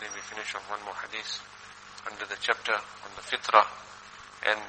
Yesterday we finished off one more hadith under the chapter on the fitrah and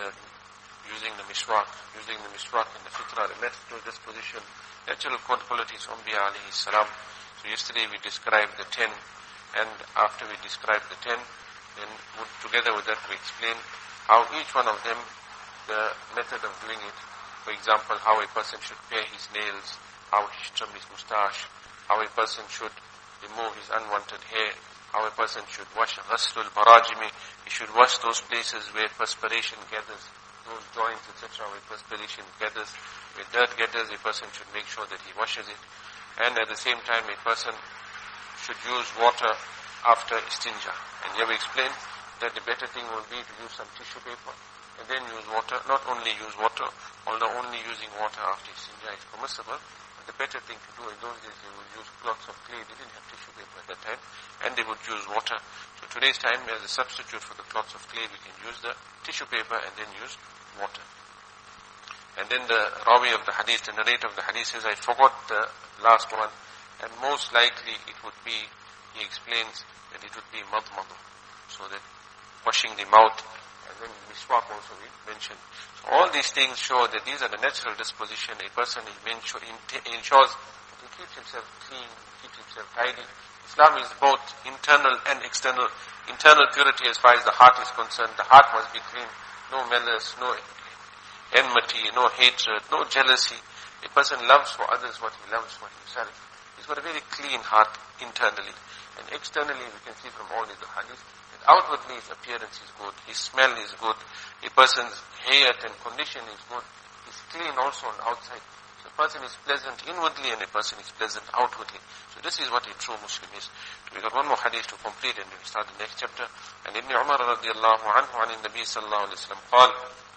using the miswak in the fitrah, the natural disposition, natural qualities of Anbiya alayhi salam. So yesterday we described the 10, and after we described the 10, then together with that we explained how each one of them, the method of doing it. For example, how a person should pare his nails, how he should trim his moustache, how a person should remove his unwanted hair, how a person should wash ghaslul barajimi, he should wash those places where perspiration gathers, those joints, etc., where perspiration gathers, where dirt gathers, a person should make sure that he washes it. And at the same time, a person should use water after istinja. And here we explained that the better thing would be to use some tissue paper and then use water. Not only use water, although only using water after istinja is permissible, but the better thing to do, in those days they would use cloths of clay. They didn't have tissue paper at that time, and they would use water. So today's time, as a substitute for the cloths of clay, we can use the tissue paper and then use water. And then the rawi of the hadith, the narrator of the hadith says, I forgot the last one, and most likely it would be, he explains that it would be madmadu, so that washing the mouth, and then miswak also we mentioned. So all these things show that these are the natural disposition. A person ensures that he keeps himself clean, keeps himself tidy. Islam is both internal and external. Internal purity as far as the heart is concerned. The heart must be clean, no malice, no enmity, no hatred, no jealousy. A person loves for others what he loves for himself. He's got a very clean heart internally. And externally we can see from all these hadiths that outwardly his appearance is good, his smell is good, a person's hayat and condition is good, he's clean also on the outside. So a person is pleasant inwardly and a person is pleasant outwardly. So this is what a true Muslim is. So we got one more hadith to complete and we start the next chapter. And Ibn Umar radiallahu anhu عن النبي صلى الله عليه وسلم قال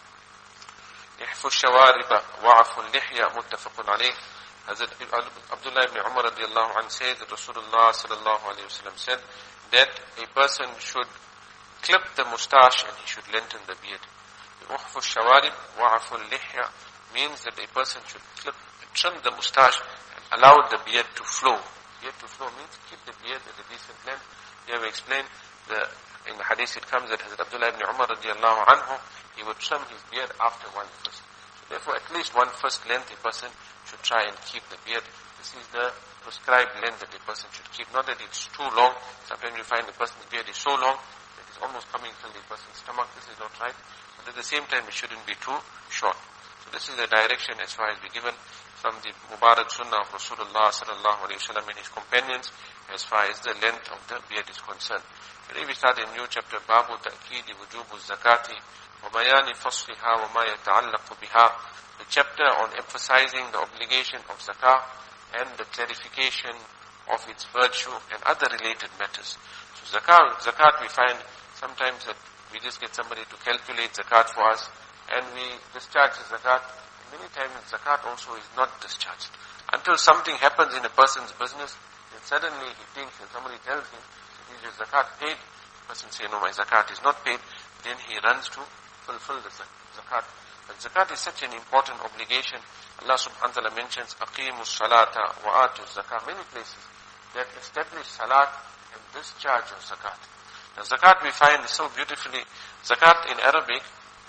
احفوا الشوارب وعفوا اللحية متفق عليه. Hazrat Abdullah ibn Umar radiallahu anhu says that Rasulullah sallallahu alayhi wa sallam said that a person should clip the moustache and he should lengthen the beard. احفوا الشوارب وعفوا اللحية means that a person should trim the moustache and allow the beard to flow. Beard to flow means keep the beard at a decent length. Here we explain in the hadith it comes that Hazrat Abdullah ibn Umar radiallahu anhu, he would trim his beard after one first. So therefore at least one first length a person should try and keep the beard. This is the prescribed length that a person should keep. Not that it's too long. Sometimes you find the person's beard is so long that it's almost coming till the person's stomach. This is not right. But at the same time it shouldn't be too short. So this is the direction as far as we're given from the Mubarak Sunnah of Rasulullah sallallahu alayhi wa sallam and his companions as far as the length of the beard is concerned. Today we start a new chapter, Babu Ta'kidi Wujubu Zakati wa Bayani Fasliha wa Ma Yata'allaqu Biha. The chapter on emphasizing the obligation of zakah and the clarification of its virtue and other related matters. So zakat we find sometimes that we just get somebody to calculate zakat for us and we discharge the zakat. Many times zakat also is not discharged. Until something happens in a person's business, then suddenly he thinks and somebody tells him, is your zakat paid? The person says, no, my zakat is not paid. Then he runs to fulfill the zakat. But zakat is such an important obligation. Allah subhanahu wa ta'ala mentions, Aqimus salata wa atu zakat, many places that establish salat and discharge of zakat. Now zakat we find so beautifully, zakat in Arabic,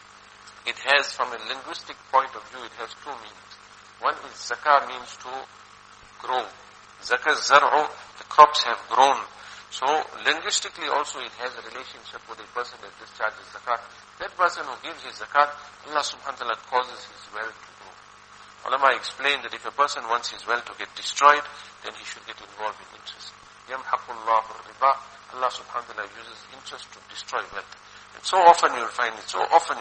it has from a linguistic point of view, it has two meanings. One is zakah means to grow. Zakah zar'u, the crops have grown. So linguistically also it has a relationship with a person that discharges zakat. That person who gives his zakat, Allah subhanahu wa ta'ala causes his wealth to grow. Ulama explained that if a person wants his wealth to get destroyed, then he should get involved in interest. Yamhaqullahu riba, Allah subhanahu wa ta'ala uses interest to destroy wealth. And so often you'll find it.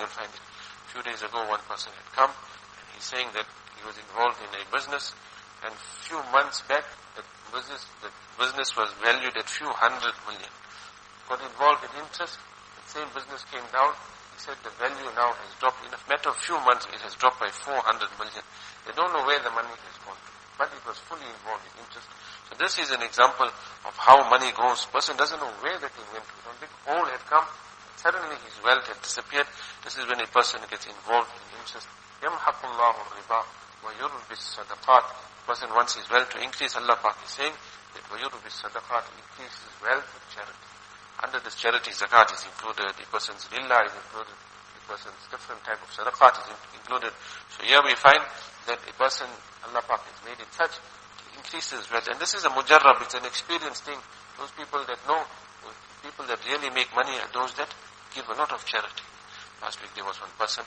A few days ago one person had come and he's saying that he was involved in a business and few months back the business was valued at few 100 million. Got involved in interest, the same business came down. He said the value now has dropped. In a matter of few months it has dropped by 400 million. They don't know where the money has gone to, but it was fully involved in interest. So this is an example of how money grows. Person doesn't know where the thing went to. A big hole had come, suddenly his wealth had disappeared. This is when a person gets involved in interest. يَمْحَقُ اللَّهُ الرِّبَا وَيُرْبِي الصَّدَقَاتِ. Person wants his wealth to increase. Allah Pak is saying that وَيُرْبِ الصَّدَقَاتِ increases wealth with charity. Under this charity, zakat is included, the person's lillah is included, the person's different type of sadaqat is included. So here we find that a person, Allah Pak has made it such, it increases wealth. And this is a mujarrab, it's an experienced thing. Those people that know, people that really make money are those that give a lot of charity. Last week there was one person,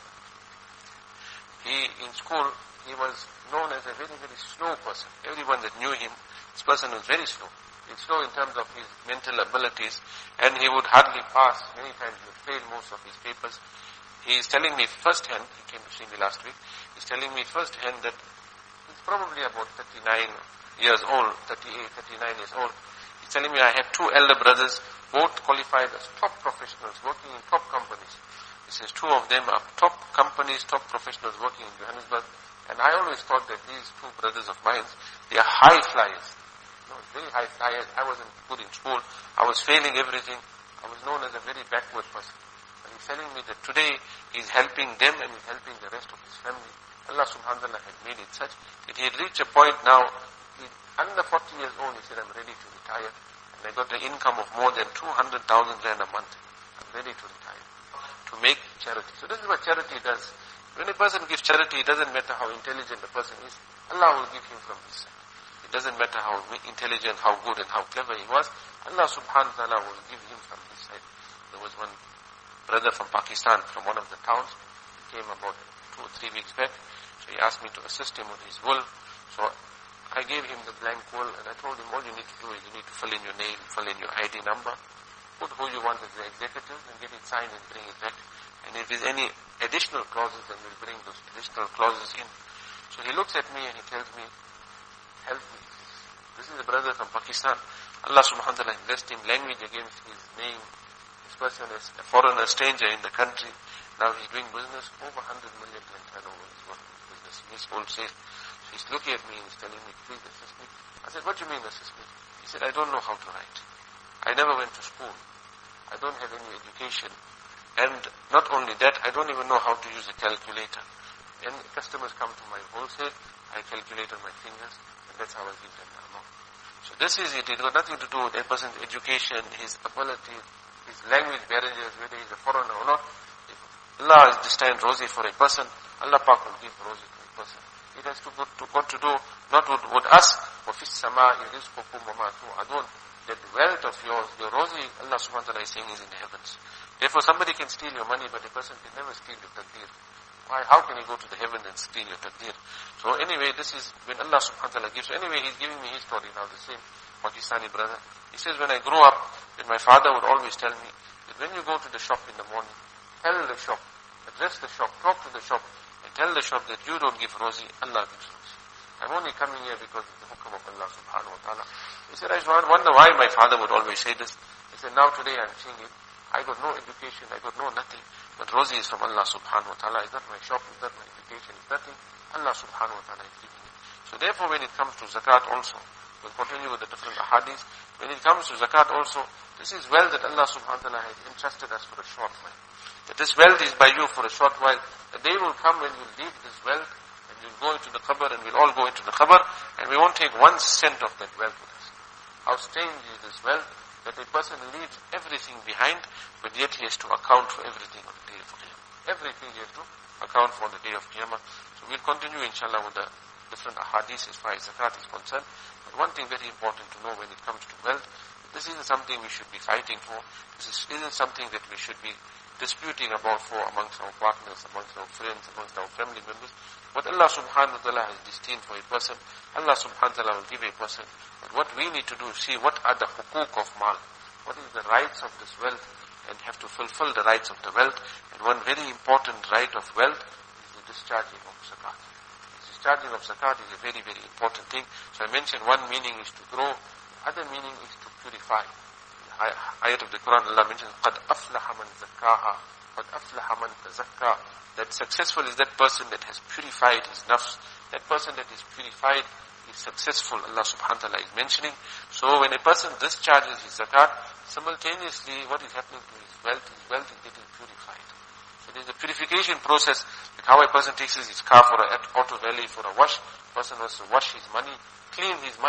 in school, he was known as a very, very slow person. Everyone that knew him, this person was very slow. He's slow in terms of his mental abilities, and he would hardly pass. Many times he would fail most of his papers. He is telling me firsthand, he came to see me last week, he's telling me firsthand that he's probably about 39 years old, 38, 39 years old. He's telling me I have two elder brothers, both qualified as top professionals, working in top companies. He says two of them are top companies, top professionals working in Johannesburg. And I always thought that these two brothers of mine, they are high flyers. Very high flyers. I wasn't good in school. I was failing everything. I was known as a very backward person. And he's telling me that today he's helping them and he's helping the rest of his family. Allah subhanahu wa ta'ala had made it such that he had reached a point now, under 40 years old, he said, I'm ready to retire. And I got an income of more than 200,000 rand a month. I'm ready to retire. To make charity. So this is what charity does. When a person gives charity, it doesn't matter how intelligent the person is. Allah will give him from his side. It doesn't matter how intelligent, how good and how clever he was. Allah subhanahu wa ta'ala will give him from his side. There was one brother from Pakistan, from one of the towns. He came about 2 or 3 weeks back. So he asked me to assist him with his will. So I gave him the blank will and I told him all you need to do is you need to fill in your name, fill in your ID number, put who you want as the executive and get it signed and bring it back. And if there's any additional clauses, then we'll bring those additional clauses in. So he looks at me and he tells me, help me. This is a brother from Pakistan. Allah subhanahu wa ta'ala blessed him language against his name. This person is a foreigner, stranger in the country. Now he's doing business, over 100 million turnover is what business. He's wholesale. So he's looking at me and he's telling me, please assist me. I said, what do you mean assist me? He said, I don't know how to write. I never went to school. I don't have any education. And not only that, I don't even know how to use a calculator. And customers come to my wholesale, I calculate on my fingers, and that's how I give them the amount. So this is it. It got nothing to do with a person's education, his ability, his language barriers, whether he's a foreigner or not. If Allah is destined rosy for a person, Allah Pak will give rosy to a person. It has got to do not with us, وَفِي السَّمَاءِ رِزْقُكُمْ وَمَا تُوعَدُونَ. That wealth of yours, your rosy, Allah subhanahu wa ta'ala is saying is in the heavens. Therefore somebody can steal your money, but a person can never steal your taqdeer. Why? How can he go to the heaven and steal your taqdeer? So anyway, this is when Allah subhanahu wa ta'ala gives. So anyway, he's giving me his story now, the same Pakistani brother. He says, when I grew up, then my father would always tell me that when you go to the shop in the morning, tell the shop, address the shop, talk to the shop, and tell the shop that you don't give rosy, Allah gives rosy. I'm only coming here because of the hukam of Allah subhanahu wa ta'ala. He said, I wonder why my father would always say this. He said, now today I'm seeing it. I got no education, I got no nothing. But rosy is from Allah subhanahu wa ta'ala. It's not my shop, it's not my education, it's nothing. Allah subhanahu wa ta'ala is giving it. So therefore when it comes to zakat also, we'll continue with the different ahadith. When it comes to zakat also, this is wealth that Allah subhanahu wa ta'ala has entrusted us for a short while. That this wealth is by you for a short while. The day will come when you'll leave this wealth and you'll go into the qabr and we'll all go into the qabr and we won't take 1 cent of that wealth with us. How strange is this wealth that a person leaves everything behind, but yet he has to account for everything on the day of Qiyamah. Everything he has to account for on the day of Qiyamah. So we'll continue inshallah with the different ahadith as far as zakat is concerned. But one thing very important to know when it comes to wealth, this isn't something we should be fighting for. This isn't something that we should be disputing about for amongst our partners, amongst our friends, amongst our family members. What Allah subhanahu wa ta'ala has destined for a person, Allah subhanahu wa ta'ala will give a person. But what we need to do is see what are the hukuk of mal. What is the rights of this wealth, and have to fulfill the rights of the wealth. And one very important right of wealth is the discharging of zakat. The discharging of zakat is a very, very important thing. So I mentioned one meaning is to grow, the other meaning is to purify. In the ayat of the Quran, Allah mentions, قَدْ أَفْلَحَ مَنْ زَكَّاهَا قَدْ أَفْلَحَ مَنْ تَزَكَّى. That successful is that person that has purified his nafs. That person that is purified is successful, Allah subhanahu wa ta'ala is mentioning. So when a person discharges his zakat, simultaneously what is happening to his wealth is getting purified. So there's a purification process, like how a person takes his car for an auto valley for a wash. A person wants to wash his money, clean his money.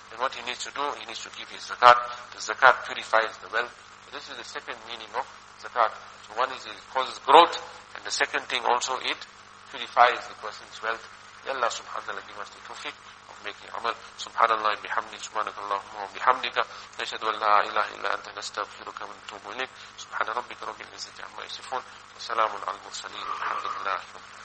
then what he needs to do, he needs to give his zakat. The zakat purifies the wealth. So this is the second meaning of zakat. So one is it causes growth, and the second thing also it purifies the person's wealth. May Allah subhanahu wa ta'ala give us the tawfiq of making amal. Subhanallah bihamdi, subhanakallahumma wa bihamdika, nashhadu an la ilaha illa anta nastaghfiruka wa natubu ilayk. Subhana rabbika rabbil izzati amma yasifun, wa salamun al mursaleen, walhamdulillahi rabbil alamin.